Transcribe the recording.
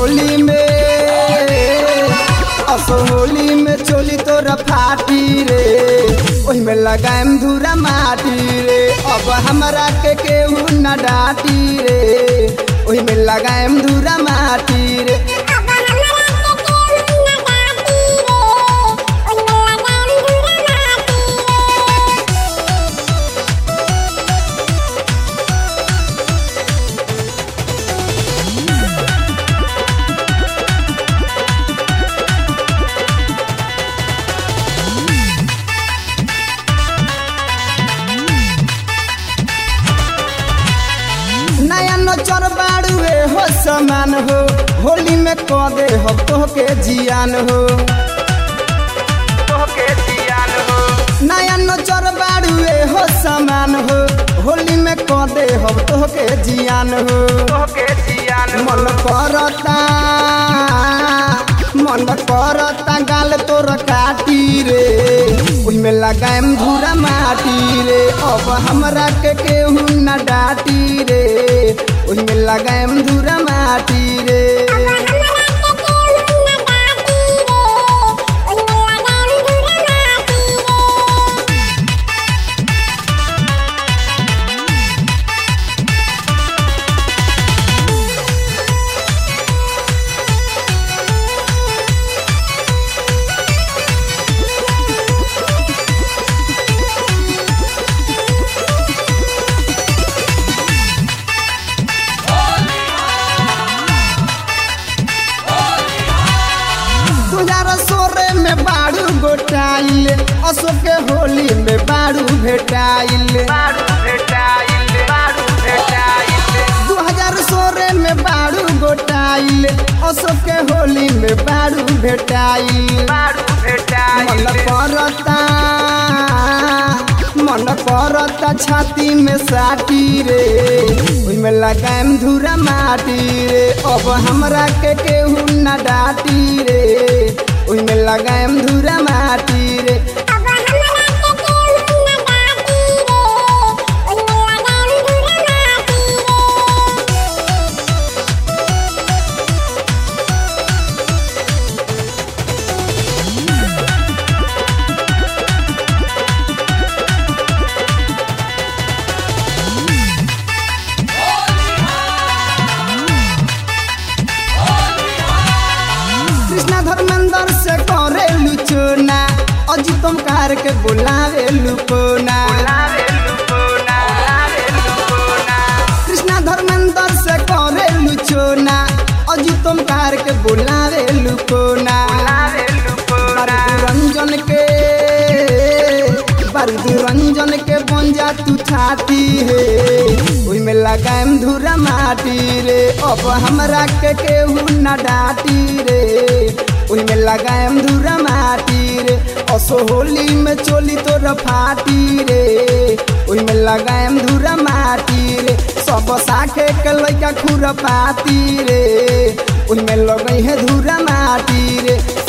होली में चोली तोरा फाटी रे ओही में लगाएम धूरा माटी रे अब हमरा के केहू न डाटी रे ओही में लगाएम धूरा माटी रे चर बाड़ुए हो समान हो होली में कह दे हो तोहके जियान हो नया नचर बाड़ुए हो समान हो होली में कह दे हो तोहके जियान हो मन करता गाल तोर काटी रे ओही में लगाएम धूरा माटी रे अब हमरा के केहू न डाटी रे ओही में लगाएम धूरा माटी रे में बाड़ू गोटाइल असो के होली में बाड़ू भेटाइल 2016 में बाड़ू गोटाइल असो के होली में बाड़ू भेटाइल मन करता छाती में साटी रे ओही में लगाएम धूरा माटी रे अब हमरा के केहू न डाटी रे ओही में लगाएम धूरा माटी रे धर्मेंद्र से करे लुचोना अजी तुम कार के बुलावे लुकोना कृष्णा धर्मेंद्र से करे लुचोना अजी तुम कार के बुलावे लुकोना बारूद रंजन के बन जा तू छाती है ओही में लगाएम धूरा माटी रे अब हमरा के केहू न डाटी रे ओही में लगाएम धूरा माटी रे असो होली में चोली तोर फाटी रे ओही में लगाएम धूरा माटी रे सब साखे के लइका खुर पाती रे ओही में लगई है धूरा माटी रे